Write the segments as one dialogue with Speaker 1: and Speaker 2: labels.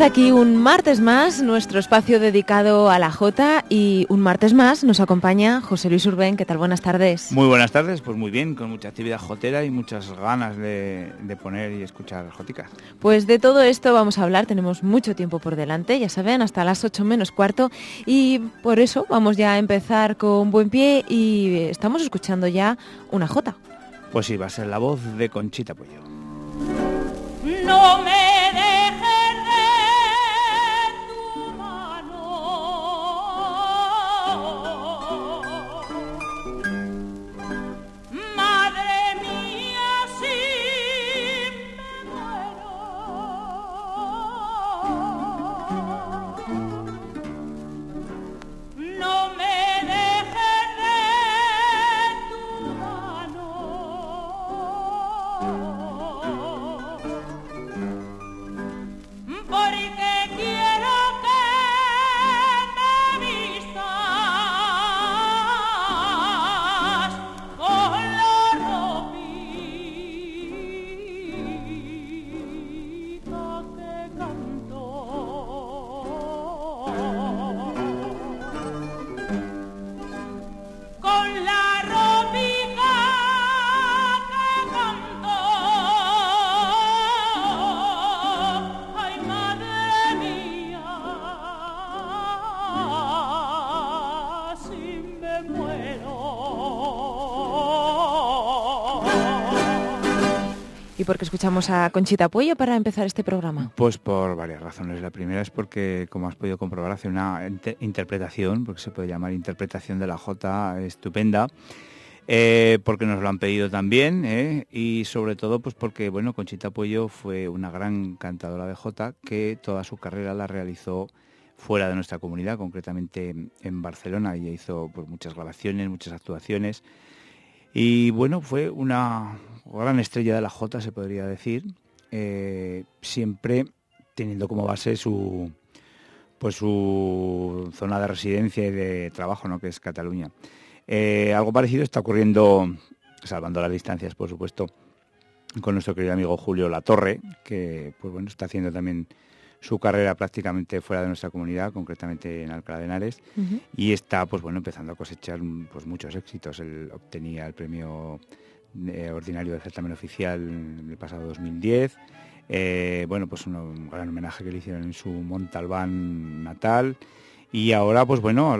Speaker 1: Comienza aquí un martes más, nuestro espacio dedicado a la jota, y un martes más nos acompaña José Luis Urbén. ¿Qué tal? Buenas tardes.
Speaker 2: Muy buenas tardes, pues muy bien, con mucha actividad jotera y muchas ganas de poner y escuchar joticas.
Speaker 1: Pues de todo esto vamos a hablar, tenemos mucho tiempo por delante, ya saben, hasta las 8 menos cuarto, y por eso vamos ya a empezar con buen pie y estamos escuchando ya una jota.
Speaker 2: Pues sí, va a ser la voz de Conchita Pueyo.
Speaker 3: No me dejes de tu mano, madre mía, si me muero. No me dejes de tu mano, porque quiero que me vistas con la ropita que cantó. Con la ropita que cantó. Ay, madre mía, si me muero.
Speaker 1: ¿Y por qué escuchamos a Conchita Pueyo para empezar este programa?
Speaker 2: Pues por varias razones. La primera es porque, como has podido comprobar, hace una interpretación, porque se puede llamar interpretación de la jota estupenda, porque nos lo han pedido también, y sobre todo pues porque, bueno, Conchita Pueyo fue una gran cantadora de jota que toda su carrera la realizó fuera de nuestra comunidad, concretamente en Barcelona, y hizo pues muchas grabaciones, muchas actuaciones, y bueno, fue una gran estrella de la jota, se podría decir, siempre teniendo como base su zona de residencia y de trabajo, ¿no?, que es Cataluña. Algo parecido está ocurriendo, salvando las distancias, por supuesto, con nuestro querido amigo Julio Latorre, que pues bueno, está haciendo también su carrera prácticamente fuera de nuestra comunidad, concretamente en Alcalá de Henares, y está pues bueno, empezando a cosechar pues muchos éxitos. Él obtenía el premio ordinario del certamen oficial el pasado 2010. Bueno, pues un gran homenaje que le hicieron en su Montalbán natal. Y ahora, pues bueno,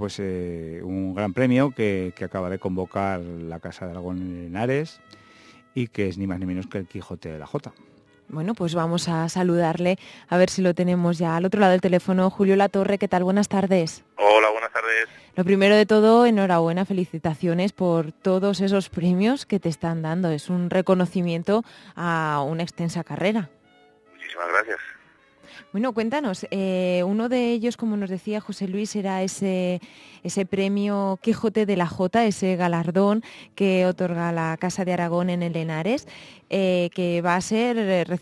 Speaker 2: un gran premio que acaba de convocar la Casa de Aragón en Henares, y que es ni más ni menos que el Quijote de la Jota.
Speaker 1: Bueno, pues vamos a saludarle, a ver si lo tenemos ya al otro lado del teléfono. Julio Latorre, ¿qué tal? Buenas tardes.
Speaker 4: Hola, buenas tardes.
Speaker 1: Lo primero de todo, enhorabuena, felicitaciones por todos esos premios que te están dando. Es un reconocimiento a una extensa carrera.
Speaker 4: Muchísimas gracias.
Speaker 1: Bueno, cuéntanos, uno de ellos, como nos decía José Luis, era ese premio Quijote de la Jota, ese galardón que otorga la Casa de Aragón en el Henares, que va a ser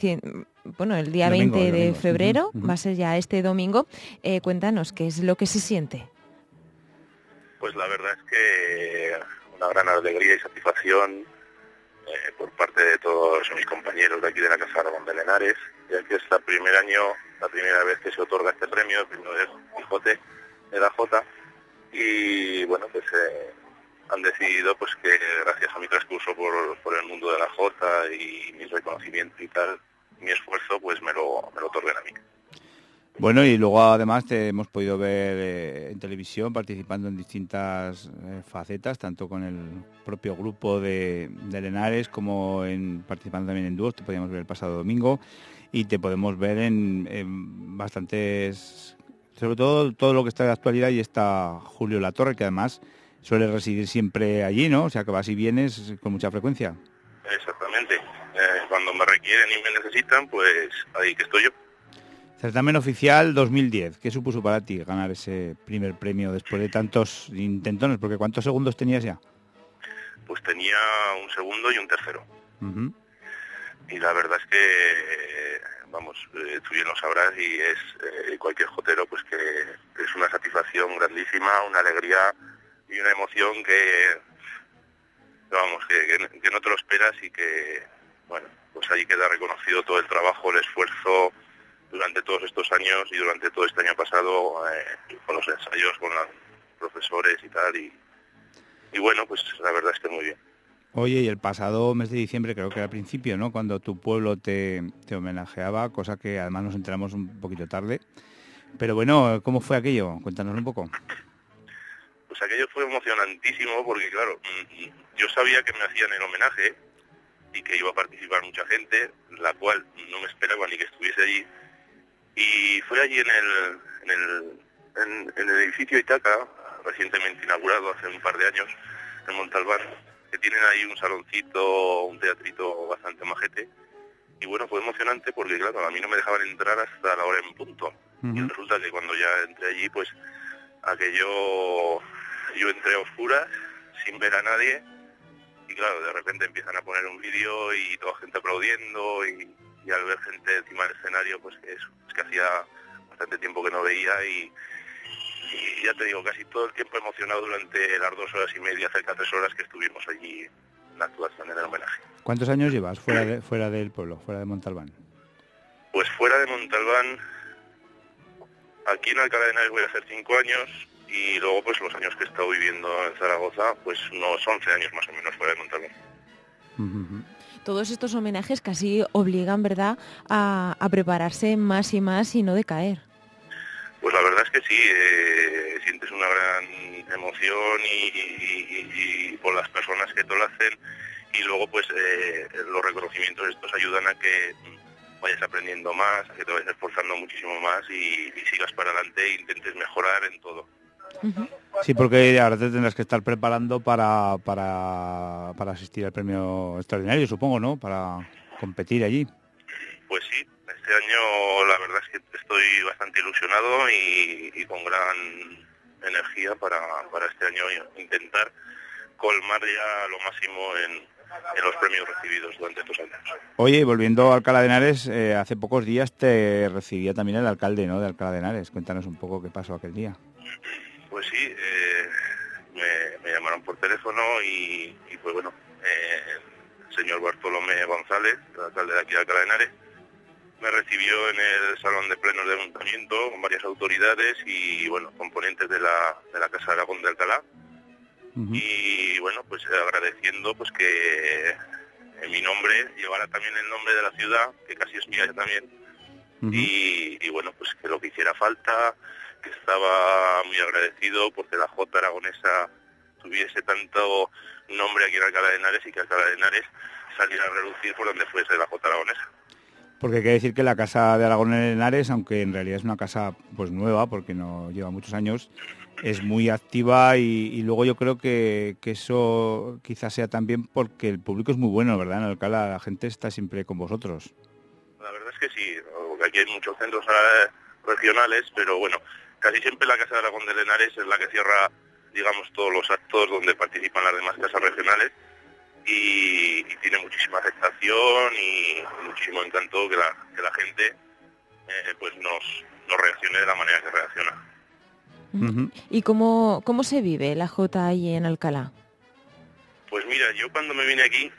Speaker 1: el día
Speaker 2: domingo,
Speaker 1: 20 de febrero,
Speaker 2: Uh-huh.
Speaker 1: va a ser ya este domingo. Cuéntanos, ¿qué es lo que se siente?
Speaker 4: Pues la verdad es que una gran alegría y satisfacción por parte de todos mis compañeros de aquí de la Casa de Aragón de Henares, ya que es la primera vez que se otorga este premio, el premio de Quijote de la Jota, y bueno, pues han decidido pues que gracias a mi transcurso por el mundo de la jota y mi reconocimiento y tal, mi esfuerzo, pues me lo otorguen a mí.
Speaker 2: Bueno, y luego además te hemos podido ver en televisión participando en distintas facetas, tanto con el propio grupo de Henares como participando también en dúos. Te podíamos ver el pasado domingo y te podemos ver en bastantes, sobre todo lo que está de actualidad, y está Julio Latorre, que además suele residir siempre allí, ¿no? O sea que vas y vienes con mucha frecuencia.
Speaker 4: Exactamente. Cuando me requieren y me necesitan, pues ahí que estoy yo.
Speaker 2: Certamen oficial 2010. ¿Qué supuso para ti ganar ese primer premio después de tantos intentones? Porque ¿cuántos segundos tenías ya?
Speaker 4: Pues tenía un segundo y un tercero.
Speaker 2: Uh-huh.
Speaker 4: Y la verdad es que, tú bien lo sabrás, y es cualquier jotero, pues que es una satisfacción grandísima, una alegría y una emoción que no te lo esperas, y que, bueno, pues ahí queda reconocido todo el trabajo, el esfuerzo durante todos estos años y durante todo este año pasado, con los ensayos, con los profesores y tal, y bueno, pues la verdad es que muy bien.
Speaker 2: Oye, y el pasado mes de diciembre, creo que era al principio, ¿no?, cuando tu pueblo te homenajeaba, cosa que además nos enteramos un poquito tarde. Pero bueno, ¿cómo fue aquello? Cuéntanos un poco.
Speaker 4: Pues aquello fue emocionantísimo porque, claro, yo sabía que me hacían el homenaje y que iba a participar mucha gente, la cual no me esperaba ni que estuviese allí. Y fue allí en el edificio Itaca, recientemente inaugurado hace un par de años, en Montalbán, que tienen ahí un saloncito, un teatrito bastante majete. Y bueno, fue emocionante porque, claro, a mí no me dejaban entrar hasta la hora en punto. Y resulta que cuando ya entré allí, pues aquello, yo entré a oscuras, sin ver a nadie, y claro, de repente empiezan a poner un vídeo y toda gente aplaudiendo, y al ver gente encima del escenario, pues que eso, es que hacía bastante tiempo que no veía, y ya te digo, casi todo el tiempo emocionado durante las 2 horas y media, cerca de 3 horas que estuvimos allí en la actuación en el homenaje.
Speaker 2: ¿Cuántos años llevas fuera del pueblo, fuera de Montalbán?
Speaker 4: Pues fuera de Montalbán, aquí en Alcalá de Henares voy a hacer 5 años, y luego pues los años que he estado viviendo en Zaragoza, pues unos 11 años más o menos fuera de Montalbán.
Speaker 1: Todos estos homenajes casi obligan, ¿verdad?, a prepararse más y más y no decaer.
Speaker 4: Pues la verdad es que sí, sientes una gran emoción y por las personas que te lo hacen, y luego pues los reconocimientos estos ayudan a que vayas aprendiendo más, a que te vayas esforzando muchísimo más y sigas para adelante e intentes mejorar en todo.
Speaker 2: Sí, porque ahora te tendrás que estar preparando para asistir al premio extraordinario, supongo, ¿no?, para competir allí.
Speaker 4: Pues sí, este año la verdad es que estoy bastante ilusionado y con gran energía para este año intentar colmar ya lo máximo en los premios recibidos durante estos años.
Speaker 2: Oye, volviendo a Alcalá de Henares, hace pocos días te recibía también el alcalde, ¿no?, de Alcalá de Henares. Cuéntanos un poco qué pasó aquel día.
Speaker 4: Pues sí, me llamaron por teléfono y pues bueno, el señor Bartolomé González, el alcalde de aquí de Alcalá de Henares, me recibió en el salón de plenos del ayuntamiento con varias autoridades y bueno, componentes de la Casa de Aragón de Alcalá. Y bueno, pues agradeciendo pues que en mi nombre llevara también el nombre de la ciudad, que casi es mía también, y bueno, pues que lo que hiciera falta, que estaba muy agradecido porque la Jota aragonesa tuviese tanto nombre aquí en Alcalá de Henares y que Alcalá de Henares saliera a relucir por donde fuese la Jota aragonesa.
Speaker 2: Porque hay que decir que la Casa de Aragón en Henares, aunque en realidad es una casa pues nueva, porque no lleva muchos años, es muy activa y luego yo creo que eso quizás sea también porque el público es muy bueno, ¿verdad? En Alcalá la gente está siempre con vosotros.
Speaker 4: La verdad es que sí, aquí hay muchos centros regionales, pero bueno, casi siempre la Casa de Aragón de Henares es la que cierra, digamos, todos los actos donde participan las demás casas regionales y tiene muchísima aceptación y muchísimo encanto que la gente pues nos reaccione de la manera que reacciona.
Speaker 1: ¿Y cómo se vive la Jota ahí en Alcalá?
Speaker 4: Pues mira, yo cuando me vine aquí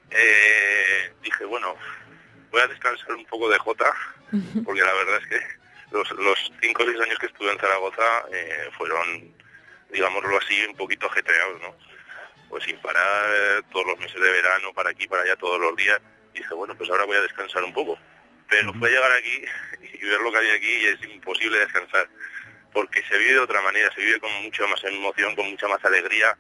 Speaker 4: dije, bueno, voy a descansar un poco de Jota, porque la verdad es que los 5 o 6 años que estuve en Zaragoza fueron, digámoslo así, un poquito ajetreados, ¿no? Pues sin parar, todos los meses de verano, para aquí, para allá, todos los días. Y dije, bueno, pues ahora voy a descansar un poco. Pero fue llegar aquí y ver lo que hay aquí y es imposible descansar. Porque se vive de otra manera, se vive con mucha más emoción, con mucha más alegría,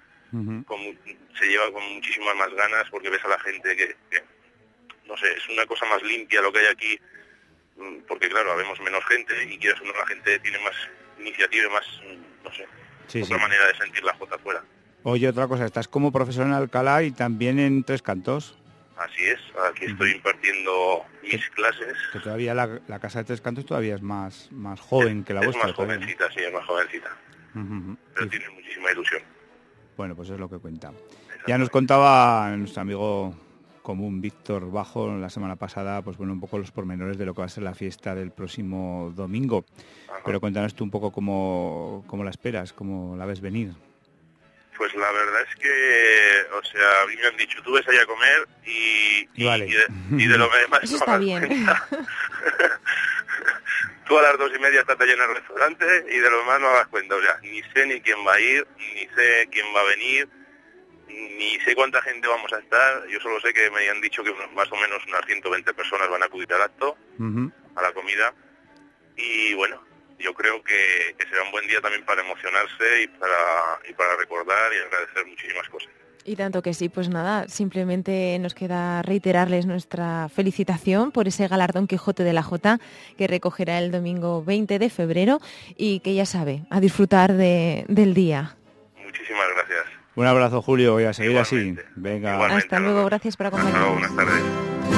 Speaker 4: se lleva con muchísimas más ganas, porque ves a la gente que, no sé, es una cosa más limpia lo que hay aquí, porque claro, habemos menos gente y quieras o no, la gente tiene más iniciativa y más, no sé, otra manera de sentir la Jota afuera.
Speaker 2: Oye, otra cosa, estás como profesor en Alcalá y también en Tres Cantos.
Speaker 4: Así es, aquí estoy impartiendo mis clases.
Speaker 2: Que todavía la Casa de Tres Cantos todavía es más joven que la vuestra.
Speaker 4: Es más jovencita, sí, es más jovencita. Pero tiene muchísima ilusión.
Speaker 2: Bueno, pues es lo que cuenta. Ya nos contaba nuestro amigo común Víctor Bajo la semana pasada, pues bueno, un poco los pormenores de lo que va a ser la fiesta del próximo domingo.
Speaker 4: Ajá.
Speaker 2: Pero cuéntanos tú un poco cómo la esperas, cómo la ves venir.
Speaker 4: Pues la verdad es que, o sea, a mí me han dicho, tú ves allá a comer y
Speaker 2: vale.
Speaker 4: y de lo demás
Speaker 1: eso
Speaker 4: no
Speaker 1: está
Speaker 4: hagas
Speaker 1: bien.
Speaker 4: cuenta. tú a las 2:30 estás lleno el restaurante y de lo demás no hagas cuenta. O sea, ni sé ni quién va a ir, ni sé quién va a venir, ni sé cuánta gente vamos a estar. Yo solo sé que me han dicho que más o menos unas 120 personas van a acudir al acto, a la comida. Y bueno, yo creo que será un buen día también para emocionarse y para recordar y agradecer muchísimas cosas.
Speaker 1: Y tanto que sí, pues nada, simplemente nos queda reiterarles nuestra felicitación por ese galardón Quijote de la Jota que recogerá el domingo 20 de febrero y que ya sabe, a disfrutar del día.
Speaker 4: Muchísimas gracias.
Speaker 2: Un abrazo, Julio, y a seguir
Speaker 4: Igualmente.
Speaker 2: así. Venga.
Speaker 4: Igualmente,
Speaker 1: hasta luego, gracias por
Speaker 4: Hasta luego,
Speaker 1: acompañarnos.
Speaker 4: buenas tardes.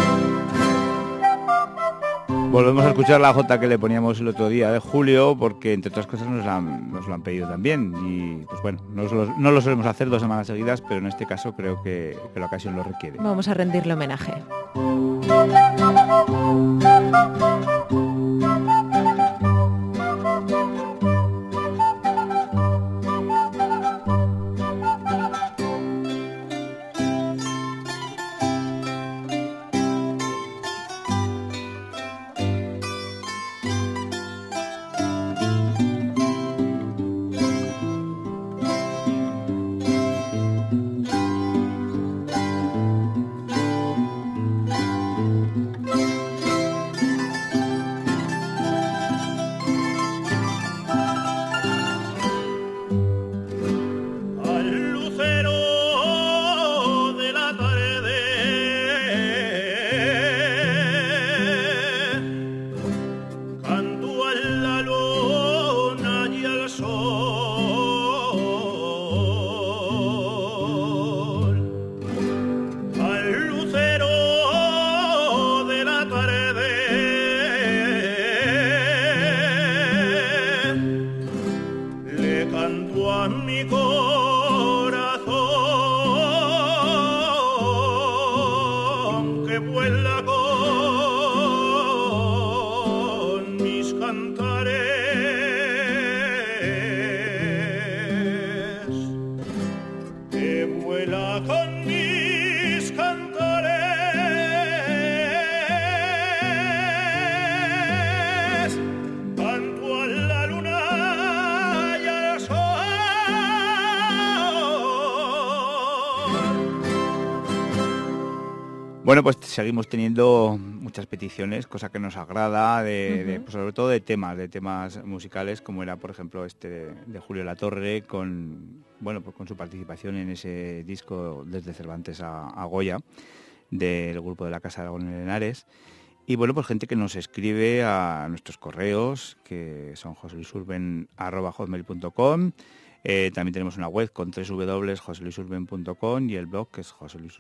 Speaker 2: Volvemos a escuchar la jota que le poníamos el otro día de Julio, porque entre otras cosas nos lo han pedido también. Y pues bueno, no lo solemos hacer 2 semanas seguidas, pero en este caso creo que la ocasión lo requiere.
Speaker 1: Vamos a rendirle homenaje.
Speaker 2: Bueno, pues seguimos teniendo muchas peticiones, cosa que nos agrada, pues sobre todo de temas musicales, como era, por ejemplo, este de Julio Latorre, con su participación en ese disco Desde Cervantes a Goya, del grupo de la Casa de Aragón en Henares. Y bueno, pues gente que nos escribe a nuestros correos, que son joseluisurben@hotmail.com. También tenemos una web con www.joseluisurben.com y el blog que es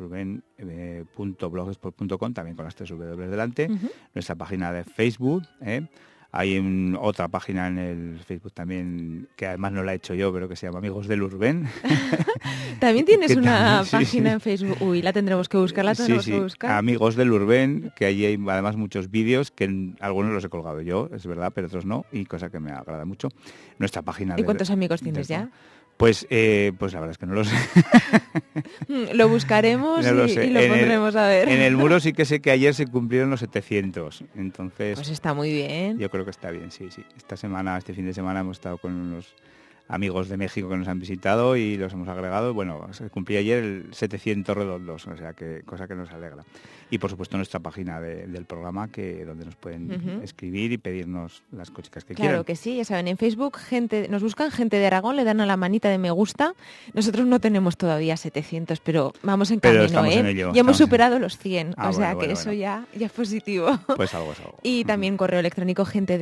Speaker 2: joseluisurben.blogspot.com, también con las 3 W delante. Nuestra página de Facebook. Hay otra página en el Facebook también, que además no la he hecho yo, pero que se llama Amigos del Urben.
Speaker 1: También tienes una
Speaker 2: página
Speaker 1: sí. En Facebook. Uy, la tendremos que buscar, que buscar.
Speaker 2: Amigos del Urben, que allí hay además muchos vídeos, que algunos los he colgado yo, es verdad, pero otros no, y cosa que me agrada mucho. Nuestra página.
Speaker 1: ¿Y cuántos amigos tienes ya?
Speaker 2: Pues la verdad es que no lo sé.
Speaker 1: Lo buscaremos y lo pondremos a ver.
Speaker 2: En el muro sí que sé que ayer se cumplieron los 700, entonces...
Speaker 1: Pues está muy bien.
Speaker 2: Yo creo que está bien, sí. Este fin de semana hemos estado con unos amigos de México que nos han visitado y los hemos agregado. Bueno, se cumplía ayer el 700 redondos, o sea, que cosa que nos alegra. Y por supuesto nuestra página del programa, donde nos pueden escribir y pedirnos las cositas que quieran.
Speaker 1: Claro que sí, ya saben, en Facebook nos buscan Gente de Aragón, le dan a la manita de me gusta. Nosotros no tenemos todavía 700, pero vamos en camino,
Speaker 2: en ello,
Speaker 1: ya hemos superado los 100, eso
Speaker 2: ya
Speaker 1: es positivo.
Speaker 2: Pues algo es algo.
Speaker 1: Y también correo electrónico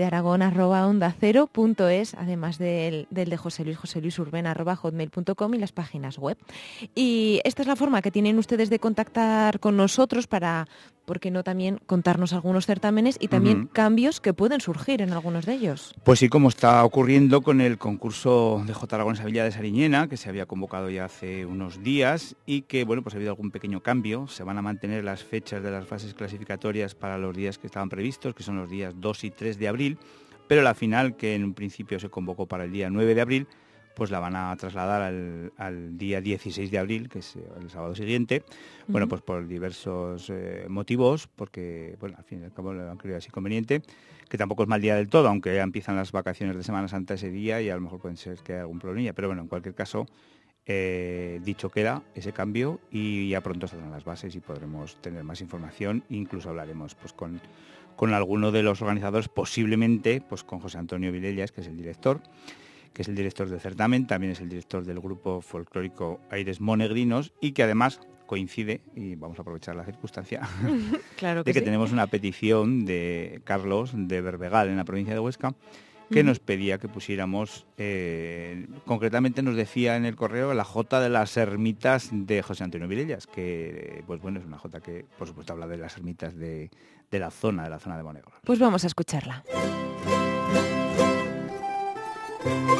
Speaker 1: gentedearagón@ondacero.es, además del de joseluisurben@hotmail.com y las páginas web. Y esta es la forma que tienen ustedes de contactar con nosotros para, ¿por qué no también contarnos algunos certámenes y también cambios que pueden surgir en algunos de ellos?
Speaker 2: Pues sí, como está ocurriendo con el concurso de J. Aragón Villa de Sariñena, que se había convocado ya hace unos días y que, pues ha habido algún pequeño cambio. Se van a mantener las fechas de las fases clasificatorias para los días que estaban previstos, que son los días 2 y 3 de abril, pero la final, que en un principio se convocó para el día 9 de abril, pues la van a trasladar al día 16 de abril, que es el sábado siguiente, bueno, pues por diversos motivos, porque, bueno, al fin y al cabo lo han creído así conveniente, que tampoco es mal día del todo, aunque ya empiezan las vacaciones de Semana Santa ese día y a lo mejor pueden ser que haya algún problemilla, pero bueno, en cualquier caso, dicho queda ese cambio y ya pronto saldrán las bases y podremos tener más información, incluso hablaremos pues con alguno de los organizadores, posiblemente pues con José Antonio Vilellas, que es el director del certamen, también es el director del grupo folclórico Aires Monegrinos y que además coincide, y vamos a aprovechar la circunstancia,
Speaker 1: claro
Speaker 2: de que
Speaker 1: sí.
Speaker 2: tenemos una petición de Carlos de Berbegal en la provincia de Huesca que nos pedía que pusiéramos, concretamente nos decía en el correo la jota de las ermitas de José Antonio Vilellas, que pues bueno, es una jota que por supuesto habla de las ermitas de la zona de Monegros.
Speaker 1: Pues vamos a escucharla.